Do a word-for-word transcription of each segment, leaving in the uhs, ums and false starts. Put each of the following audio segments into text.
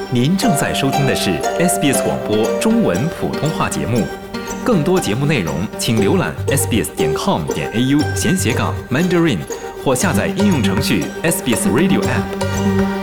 您正在收听的是 S B S 广播中文普通话节目。更多节目内容，请浏览 s b s 点 com 点 a u 闲斜杠 Mandarin， 或下载应用程序 S B S Radio App。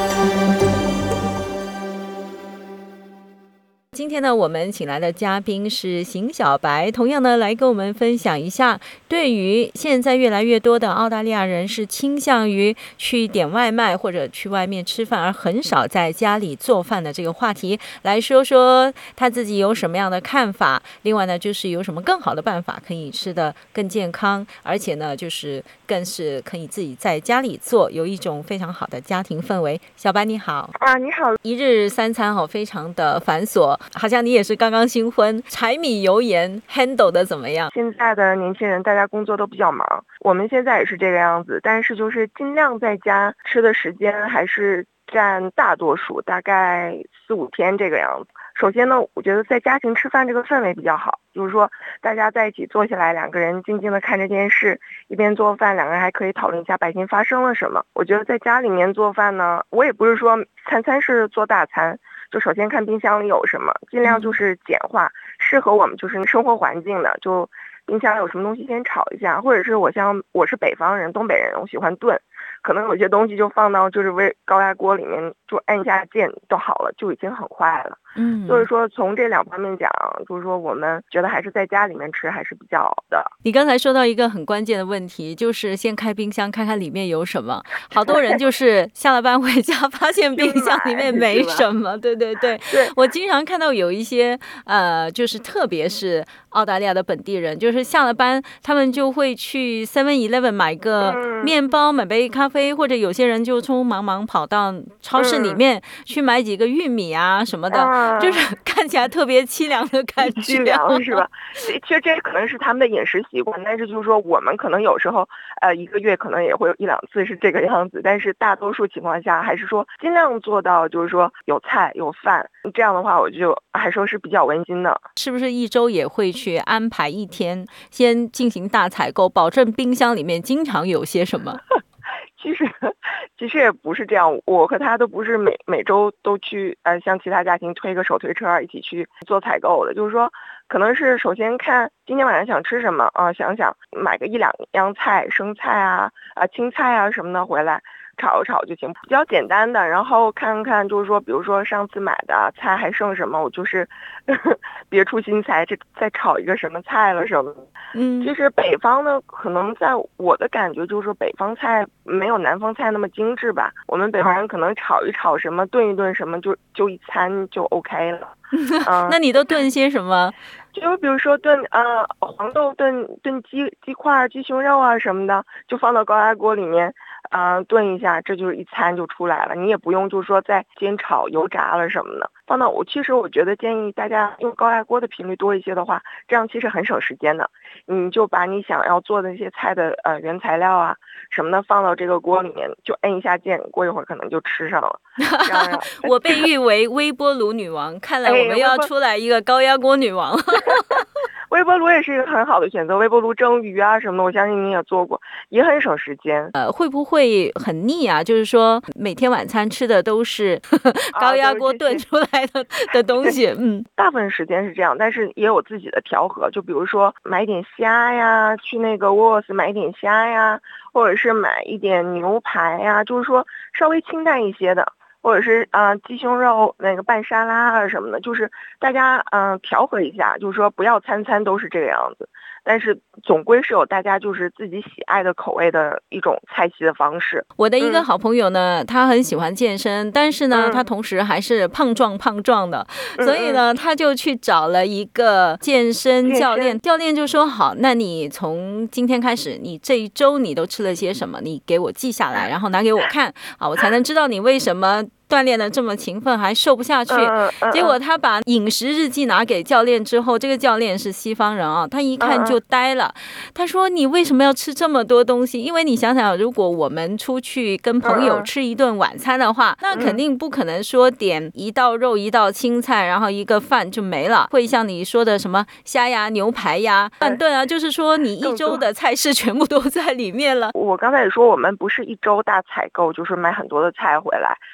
今天呢，我们请来的嘉宾是邢小白，同样呢来跟我们分享一下，对于现在越来越多的澳大利亚人是倾向于去点外卖或者去外面吃饭，而很少在家里做饭的这个话题，来说说他自己有什么样的看法。另外呢，就是有什么更好的办法可以吃得更健康，而且呢，就是更是可以自己在家里做，有一种非常好的家庭氛围。小白你好。 啊，你好。 一日三餐哦，非常的繁琐。好像你也是刚刚新婚，柴米油盐 handle 的怎么样？ 现在的年轻人大家工作都比较忙，我们现在也是这个样子，但是就是尽量在家吃的时间还是占大多数，大概四五天这个样子。首先呢，我觉得在家庭吃饭这个氛围比较好，就是说大家在一起坐下来，两个人静静的看着电视，一边做饭，两个人还可以讨论一下白天发生了什么。我觉得在家里面做饭呢，我也不是说餐餐是做大餐，就首先看冰箱里有什么，尽量就是简化，适合我们就是生活环境的，就冰箱有什么东西先炒一下，或者是我像我是北方人，东北人，我喜欢炖，可能有些东西就放到就是微高压锅里面，就按一下键就好了，就已经很快了。 嗯， 所以说从这两方面讲，就是说我们觉得还是在家里面吃还是比较好的。 你刚才说到一个很关键的问题，就是先开冰箱看看里面有什么。好多人就是下了班回家发现冰箱里面没什么，对对对。 对， 我经常看到有一些呃，就是特别是澳大利亚的本地人，就是下了班他们就会去 seven eleven 买个面包、嗯、买杯咖啡，或者有些人就匆忙忙跑到超市里面去买几个玉米啊什么的。嗯就是看起来特别凄凉的感觉， 凄凉是吧？其实这可能是他们的饮食习惯，但是就是说我们可能有时候，呃，一个月可能也会有一两次是这个样子，但是大多数情况下还是说尽量做到，就是说有菜有饭，这样的话我就还说是比较温馨的。 是不是一周也会去安排一天，先进行大采购，保证冰箱里面经常有些什么？ 其实其实也不是这样，我和他都不是每每周都去呃像其他家庭推个手推车一起去做采购的，就是说可能是首先看今天晚上想吃什么啊、呃，想想买个一两样菜，生菜啊啊青菜啊什么的回来炒一炒就行，比较简单的。然后看看就是说比如说上次买的菜还剩什么，我就是呵呵别出心裁，这再炒一个什么菜了什么的。 嗯， 其实北方呢，可能在我的感觉就是说北方菜没有南方菜那么精致吧。我们北方人可能炒一炒什么，炖一炖什么，就就一餐就 OK 了。 嗯、那你都炖些什么？ 就比如说炖呃黄豆炖炖鸡鸡块、鸡胸肉啊什么的，就放到高压锅里面。嗯、呃，炖一下，这就是一餐就出来了。你也不用就是说再煎炒油炸了什么的。放到我其实我觉得建议大家用高压锅的频率多一些的话，这样其实很省时间的。你就把你想要做的那些菜的呃原材料啊什么的放到这个锅里面，就摁一下键，过一会儿可能就吃上了。 我被誉为微波炉女王，看来我们要出来一个高压锅女王。 微波炉也是一个很好的选择，微波炉蒸鱼啊什么的，我相信你也做过，也很省时间。 呃，会不会很腻啊？就是说每天晚餐吃的都是高压锅炖出来的、啊、的东西，嗯， 大部分时间是这样，但是也有自己的调和，就比如说买一点虾呀，去那个沃斯买一点虾呀，或者是买一点牛排呀，就是说稍微清淡一些的。或者是啊、呃、鸡胸肉那个拌沙拉啊什么的，就是大家嗯、呃、调和一下，就是说不要餐餐都是这个样子，但是总归是有大家就是自己喜爱的口味的一种菜系的方式。 我的一个好朋友呢、嗯、他很喜欢健身，但是呢、嗯、他同时还是胖壮胖壮的、嗯、所以呢他就去找了一个健身教练，教练就说好，那你从今天开始你这一周你都吃了些什么，你给我记下来，然后拿给我看啊，我才能知道你为什么锻炼的这么勤奋还瘦不下去、嗯嗯、结果他把饮食日记拿给教练之后，这个教练是西方人啊，他一看就呆了、嗯、他说你为什么要吃这么多东西，因为你想想如果我们出去跟朋友吃一顿晚餐的话、嗯、那肯定不可能说点一道肉一道青菜然后一个饭就没了，会像你说的什么虾呀牛排呀饭炖啊，就是说你一周的菜式全部都在里面了。 我刚才也说我们不是一周大采购，就是买很多的菜回来，就可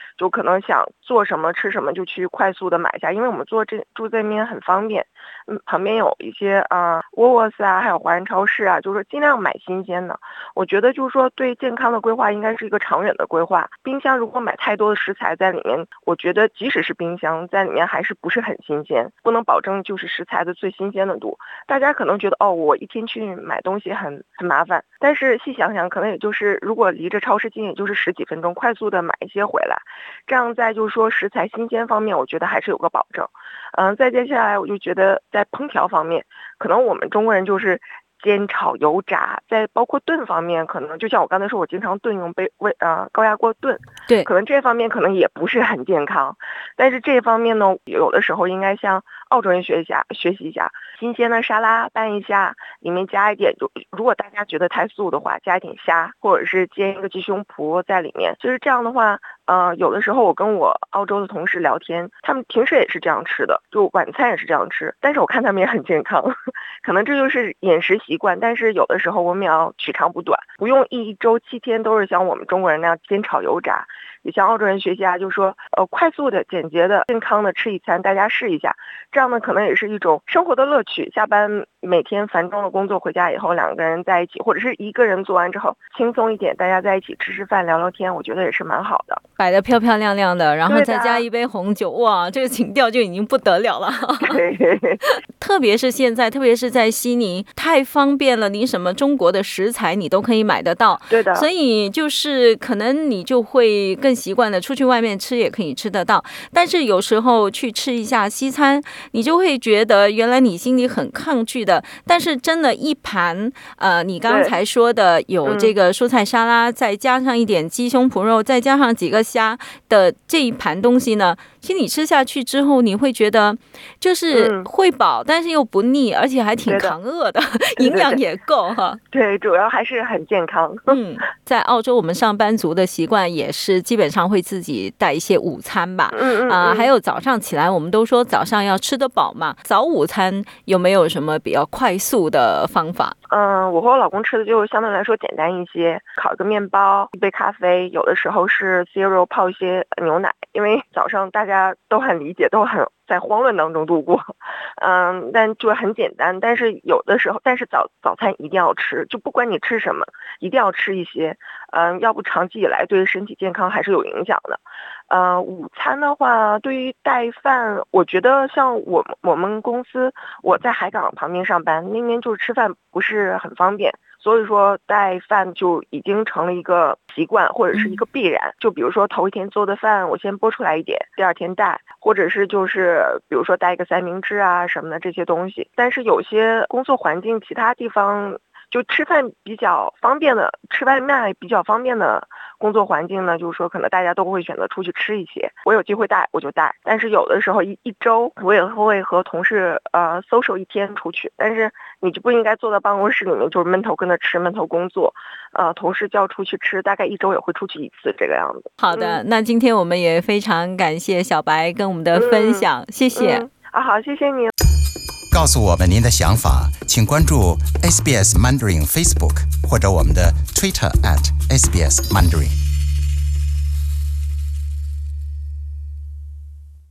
可能想做什么吃什么就去快速的买下，因为我们做这住这边很方便，嗯，旁边有一些啊、呃、沃沃斯啊，还有华人超市啊，就是说尽量买新鲜的。我觉得就是说对健康的规划应该是一个长远的规划。冰箱如果买太多的食材在里面，我觉得即使是冰箱在里面还是不是很新鲜，不能保证就是食材的最新鲜的度。大家可能觉得哦，我一天去买东西很很麻烦，但是细想想，可能也就是如果离着超市近，也就是十几分钟，快速的买一些回来，这样在就是说食材新鲜方面，我觉得还是有个保证。嗯，再接下来我就觉得在烹调方面，可能我们中国人就是煎炒油炸，在包括炖方面，可能就像我刚才说，我经常炖用杯微呃高压锅炖， 对， 可能这方面可能也不是很健康，但是这方面呢，有的时候应该向澳洲人学一下，学习一下，新鲜的沙拉拌一下，里面加一点，就如果大家觉得太素的话，加一点虾，或者是煎一个鸡胸脯在里面，就是这样的话。呃，有的时候我跟我澳洲的同事聊天，他们平时也是这样吃的，就晚餐也是这样吃，但是我看他们也很健康，可能这就是饮食习惯。但是有的时候我们要取长补短，不用一周七天都是像我们中国人那样煎炒油炸，也向澳洲人学习啊，就是说呃快速的、简洁的、健康的吃一餐，大家试一下，这样呢可能也是一种生活的乐趣。下班每天繁重的工作回家以后，两个人在一起，或者是一个人做完之后轻松一点，大家在一起吃吃饭、聊聊天，我觉得也是蛮好的。 摆得漂漂亮亮的，然后再加一杯红酒，哇，这个情调就已经不得了了。特别是现在，特别是在悉尼，太方便了，你什么中国的食材你都可以买得到。 对的。 所以就是可能你就会更习惯的出去外面吃也可以吃得到，但是有时候去吃一下西餐，你就会觉得原来你心里很抗拒的，但是真的一盘呃，你刚才说的有这个蔬菜沙拉，嗯、再加上一点鸡胸脯肉，再加上几个虾的这一盘东西呢，其实你吃下去之后，你会觉得就是会饱，嗯、但是又不腻，而且还挺扛饿的，营养也够哈。 对，主要还是很健康。 嗯，在澳洲我们上班族的习惯也是基本上会自己带一些午餐吧。 嗯嗯啊、呃，还有早上起来，我们都说早上要吃得饱嘛。早午餐有没有什么比较快速的方法？ 嗯，我和我老公吃的就相对来说简单一些，烤一个面包，一杯咖啡，有的时候是 cereal 泡一些牛奶，因为早上大家都很理解，都很在慌乱当中度过，嗯，但就很简单。但是有的时候，但是早早餐一定要吃，就不管你吃什么，一定要吃一些，嗯，要不长期以来对身体健康还是有影响的。呃，午餐的话，对于带饭，我觉得像我我们公司，我在海港旁边上班，那边就是吃饭不是很方便。所以说带饭就已经成了一个习惯或者是一个必然，就比如说头一天做的饭我先拨出来一点，第二天带，或者是就是比如说带一个三明治啊什么的这些东西。但是有些工作环境其他地方就吃饭比较方便的，吃外卖比较方便的工作环境呢，就是说可能大家都会选择出去吃一些，我有机会带我就带，但是有的时候一一周我也会和同事呃 social 一天出去，但是你就不应该坐在办公室里面就是闷头跟着吃闷头工作，呃同事叫出去吃，大概一周也会出去一次这个样子。 好的、嗯、那今天我们也非常感谢小白跟我们的分享、嗯、谢谢、 嗯、啊好，谢谢你。 告诉我们您的想法，请关注 S B S Mandarin Facebook 或者我们的 Twitter at S B S Mandarin。